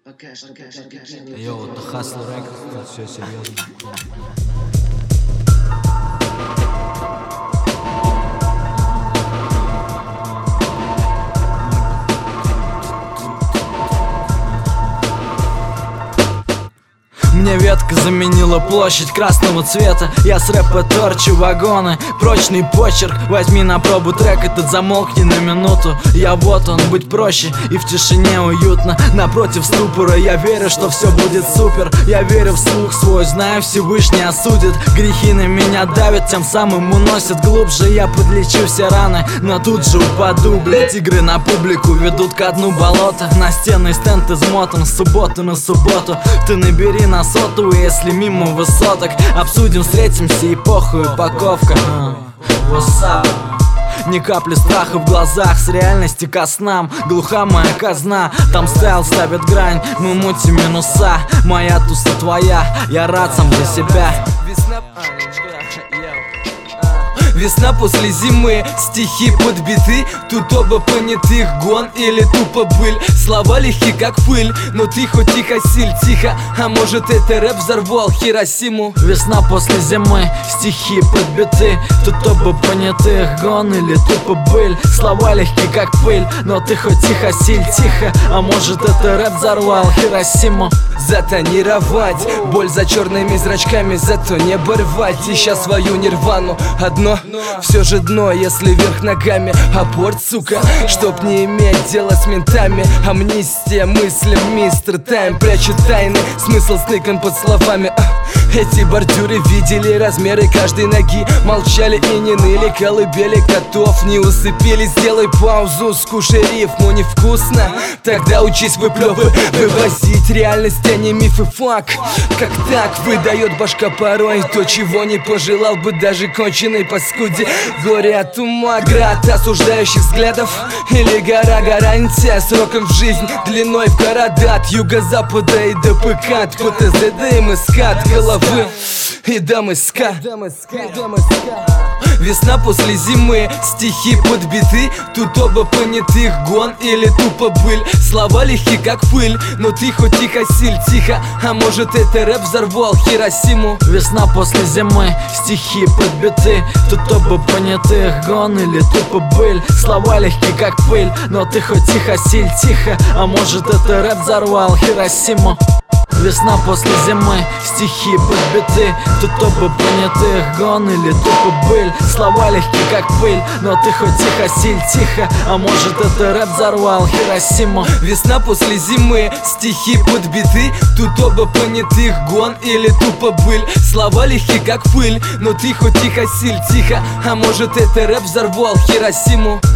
Йоу, это Hustle Records, тут все серьезно. Мне ветка заменила площадь красного цвета. Я с рэпа торчу вагоны, прочный почерк. Возьми на пробу трек, этот замолкни на минуту. Я вот он, быть проще и в тишине уютно. Напротив ступора я верю, что все будет супер. Я верю в слух свой, знаю, Всевышний осудит. Грехи на меня давят, тем самым уносят глубже. Я подлечу все раны, но тут же упаду, блять. Игры на публику ведут ко дну болота. Настенный стенд измотан с субботы на субботу. Ты набери на сотовый, если мимо высоток. Обсудим, встретимся и похуй упаковка. What's up? Ни капли страха в глазах, с реальности ко снам. Глуха моя казна, там стайл ставит грань. Мы мутим минуса, моя туса твоя. Я рад сам для себя. Весна после зимы, стихи подбиты. Тут оба понятых, гон или тупо быль. Слова легки как пыль, но ты хоть тихо силь, тихо. А может это рэп взорвал Хиросиму. Весна после зимы, стихи подбиты. Тут оба понятых, гон или тупо быль. Слова легки как пыль, но ты хоть тихо силь, тихо. А может это рэп взорвал Хиросиму. Затонировать, боль за черными зрачками, зато не оборвать. Ища свою нирвану, одно все же дно, если вверх ногами. Аборт, сука, чтоб не иметь дела с ментами. Амнистия мыслям, мистер Тайм прячет тайны, смысл сныкан под словами. Эти бордюры видели размеры каждой ноги. Молчали и не ныли, колыбели котов не усыпили. Сделай паузу, скушай рифму, невкусно. Тогда учись вывозить реальность, а не мифы, фак. Как так выдает башка порой то, чего не пожелал бы даже конченый паскуде. Горе от ума, град осуждающих взглядов. Или гора гарантия сроком в жизнь, длиной в города. От юго-запада и до ПК, от ПТЗД и МСК, от головы и до МСК. Весна после зимы, стихи подбиты. Тут оба понятых, гон или тупо быль. Слова легки как пыль, но ты хоть тихо силь, тихо. А может это рэп взорвал Хиросиму. Весна после зимы, стихи подбиты. Тут оба понятых, гон или тупо быль. Слова легки как пыль, но ты хоть тихо силь, тихо. А может это рэп взорвал Хиросиму. Весна после зимы, стихи подбиты. Тут оба понятых, гон или тупо быль. Слова легки как пыль, но ты хоть тихо силь, тихо. А может это рэп взорвал Хиросиму. Весна после зимы, стихи подбиты. Тут оба понятых, гон или тупо быль. Слова легки как пыль, но ты хоть тихо силь, тихо. А может это рэп взорвал Хиросиму.